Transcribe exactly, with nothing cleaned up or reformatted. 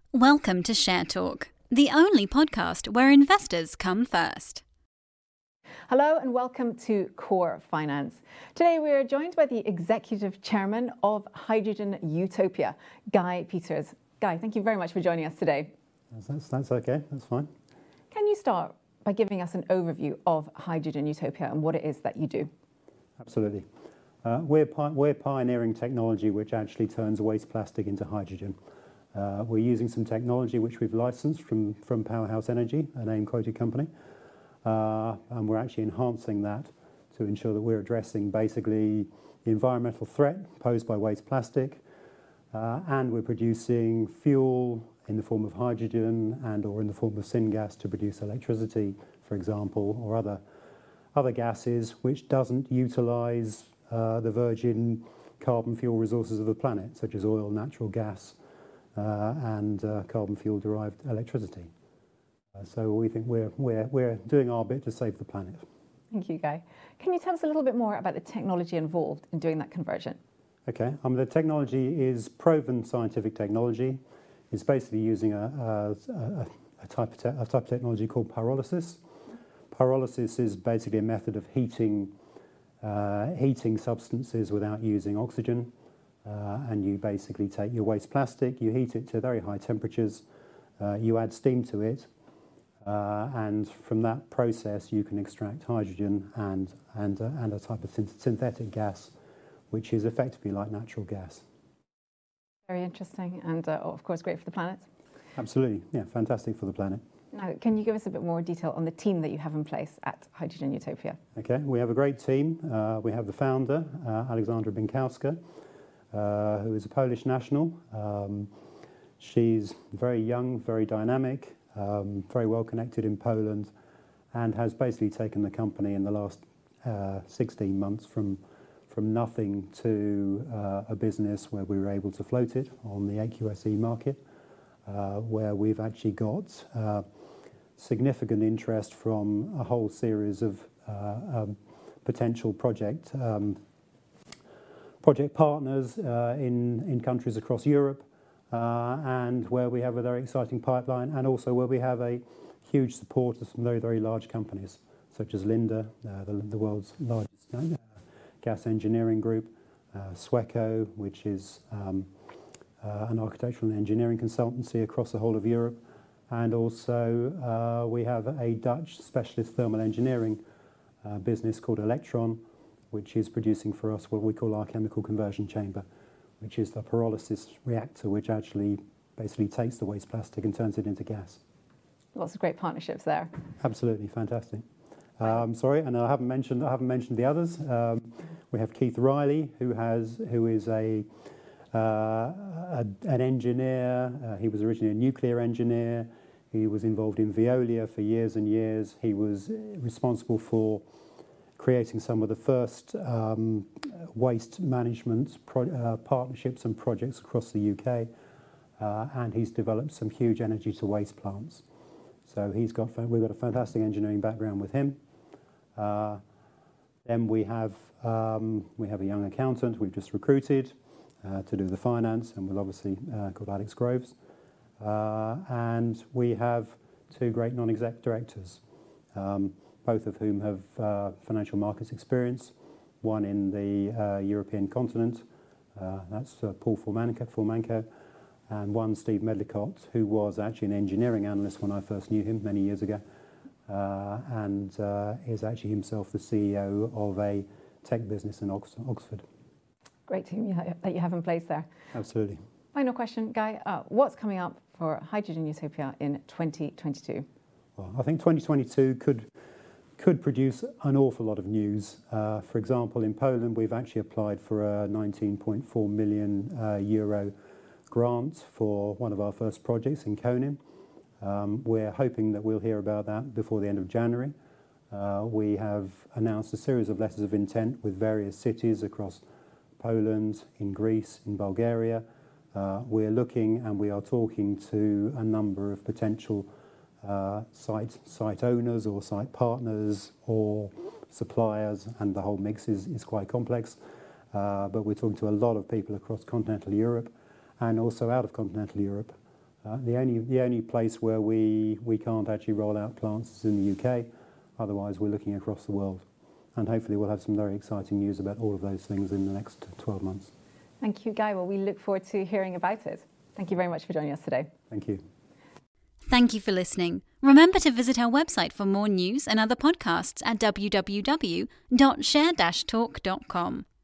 Welcome to Share Talk, the only podcast where investors come first. Hello and welcome to Core Finance. Today we are joined by the Executive Chairman of Hydrogen Utopia, Guy Peters. Guy, thank you very much for joining us today. That's, that's okay, that's fine. Can you start by giving us an overview of Hydrogen Utopia and what it is that you do? Absolutely. Uh, we're, pi- we're pioneering technology which actually turns waste plastic into hydrogen. Uh, we're using some technology which we've licensed from, from Powerhouse Energy, a name-quoted company, uh, and we're actually enhancing that to ensure that we're addressing basically the environmental threat posed by waste plastic, uh, and we're producing fuel in the form of hydrogen and or in the form of syngas to produce electricity, for example, or other, other gases which doesn't utilise uh, the virgin carbon fuel resources of the planet, such as oil, natural gas, Uh, and uh, carbon fuel derived electricity. Uh, so we think we're, we're, we're doing our bit to save the planet. Thank you, Guy. Can you tell us a little bit more about the technology involved in doing that conversion? Okay, um, the technology is proven scientific technology. It's basically using a, a, a, a, type, of te- a type of technology called pyrolysis. Pyrolysis is basically a method of heating, uh, heating substances without using oxygen. Uh, and you basically take your waste plastic, you heat it to very high temperatures, uh, you add steam to it, uh, and from that process you can extract hydrogen and, and, uh, and a type of synth- synthetic gas, which is effectively like natural gas. Very interesting and, uh, of course, great for the planet. Absolutely, yeah, fantastic for the planet. Now, can you give us a bit more detail on the team that you have in place at Hydrogen Utopia? Okay, we have a great team. Uh, we have the founder, uh, Alexandra Binkowska, Uh, who is a Polish national. Um, she's very young, very dynamic, um, very well connected in Poland, and has basically taken the company in the last uh, sixteen months from from nothing to uh, a business where we were able to float it on the A Q S E market, uh, where we've actually got uh, significant interest from a whole series of uh, um, potential project um, project partners uh, in, in countries across Europe, uh, and where we have a very exciting pipeline, and also where we have a huge support of some very, very large companies, such as Linde, uh, the, the world's largest uh, gas engineering group, uh, Sweco, which is um, uh, an architectural and engineering consultancy across the whole of Europe, and also uh, we have a Dutch specialist thermal engineering uh, business called Electron, which is producing for us what we call our chemical conversion chamber, which is the pyrolysis reactor, which actually basically takes the waste plastic and turns it into gas. Lots of great partnerships there. Absolutely fantastic. Um, sorry, and I haven't mentioned I haven't mentioned the others. Um, we have Keith Riley, who has who is a, uh, a an engineer. Uh, he was originally a nuclear engineer. He was involved in Veolia for years and years. He was responsible for creating some of the first um, waste management pro- uh, partnerships and projects across the U K, uh, and he's developed some huge energy to waste plants. So he's got we've got a fantastic engineering background with him. Uh, then we have um, we have a young accountant we've just recruited uh, to do the finance, and we'll obviously uh, called Alex Groves, uh, and we have two great non-exec directors. Um, both of whom have uh, financial markets experience, one in the uh, European continent, uh, that's uh, Paul Formanco, Formanco, and one Steve Medlicott, who was actually an engineering analyst when I first knew him many years ago, uh, and uh, is actually himself the C E O of a tech business in Ox- Oxford. Great team you ha- that you have in place there. Absolutely. Final question, Guy. Uh, what's coming up for Hydrogen Utopia in twenty twenty-two? Well, I think twenty twenty-two could could produce an awful lot of news. Uh, for example, in Poland, we've actually applied for a nineteen point four million uh, euro grant for one of our first projects in Konin. Um, we're hoping that we'll hear about that before the end of January. Uh, we have announced a series of letters of intent with various cities across Poland, in Greece, in Bulgaria. Uh, we're looking and we are talking to a number of potential uh, site site owners or site partners or suppliers, and the whole mix is, is quite complex. Uh, but we're talking to a lot of people across continental Europe and also out of continental Europe. Uh, the only the only place where we, we can't actually roll out plants is in the U K. Otherwise, we're looking across the world. And hopefully we'll have some very exciting news about all of those things in the next twelve months. Thank you, Guy. Well, we look forward to hearing about it. Thank you very much for joining us today. Thank you. Thank you for listening. Remember to visit our website for more news and other podcasts at w w w dot share dash talk dot com.